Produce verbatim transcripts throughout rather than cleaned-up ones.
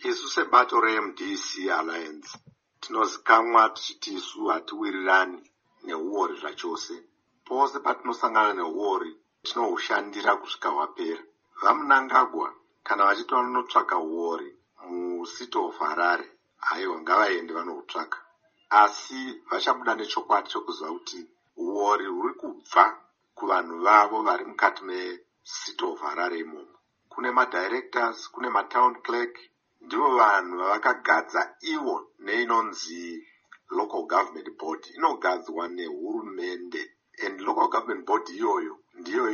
Isu sebato re-M D C Alliance tinozikamwa tichiti isu hatiwirirani neuori zvachose. Pose patinosangana neuori tinohushandira kusvika hwapera. VaMnangagwa kana vachiti vanotsvaka uori mucity of Harare, haiwa ngavaende vanohutsvaka, asi vachabuda nechokwadi chokuziva kuti uori huri kubva kuvanhu vavo vari mukati mecity of Harare imomo. Kune madirectors, kune matown clerk, ndivo vanhu vavakagadza ivo neinonzi local government board. Inogadzwa nehurumende, and local government board iyoyo ndiyo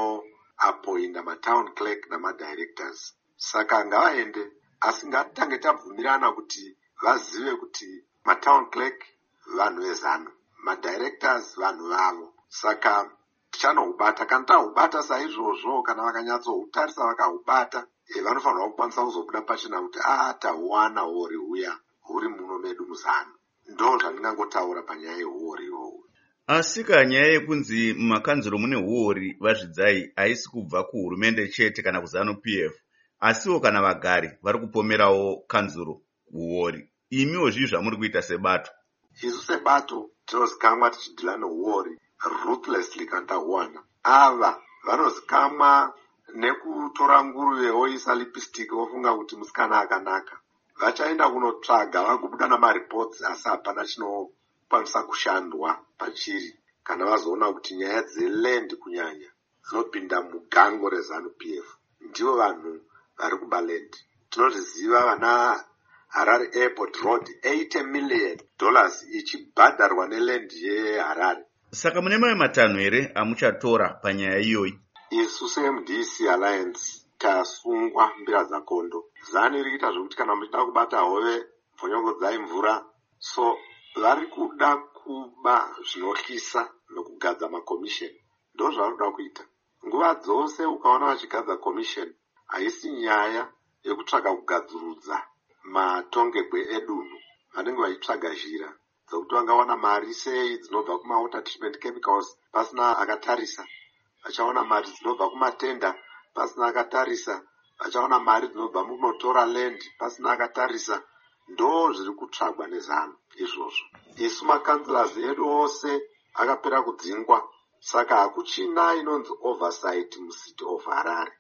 inoappointa matown clerk namadirectors. Saka ngavaende, asi ngatitange tabvumirana kuti vazive kuti matown clerk vanhu vezano, madirectors vanhu vavo. Saka tichanohubata, kana tahubata saizvozvo, kana vakanyatsohutarisa vakahubata, e, vanofanirwa kukwanisa kuzobuda pachena kuti ah, tahuwana hori huya huri muno medu muzano. Ndo zvandingangotaura panyaya yehuori ihohu. Asi kanyaya yekunzi mumakanzuro mune huori vazvidzai haisi kubva kuhurumende chete kana kuzanu P F, asiwo kana vagari vari kupomerawo kanzuro huori. Imiwo zvii zvamuri kuita sebato? Isu sebato tinozikamwa tichidhila nehuori ruthlessly kana tahuwana. Ava vanozikamwa nekutora nguruve voisa lipstick vofunga kuti musikana akanaka. Vachaenda kunotsvaga vagobuda namareports asi hapana chinokwanisa kushandwa pachiri kana vazoona kuti nyaya dzeland kunyanya dzinopinda mugango rezanu P F. Ndivo vanhu vari kuba land. Tinozviziva vana Harare Airport Road eighty million dollars ichibhadharwa neland yeHarare. Saka mune mamwe matanho here amuchatora panyaya iyoyi? Isu se-M D C Alliance tasungwa mbira dzakondo. Zanu iri kuita zvokuti kana muchida kubata hove mvonyongodzai mvura. So vari kuda kuba zvinotyisa nokugadza makommission. Ndo zvavari kuda kuita. Nguva dzose ukaona vachigadza commission, haisi nyaya yekutsvaga kugadzurudza matongegwe edunhu. Vanenge vachitsvaga zhira dzokuti vangawana mari sei dzinobva kuma-water treatment chemicals pasina akatarisa. Vachaona mari dzinobva kumatenda pasina akatarisa. Vachaona mari dzinobva mukunotora land pasina akatarisa. Ndo zviri kutsvagwa nezano izvozvo. Isu makanzilasi edu ose akapera kudzingwa. Saka hakuchina inonzi oversight mucity of Harare.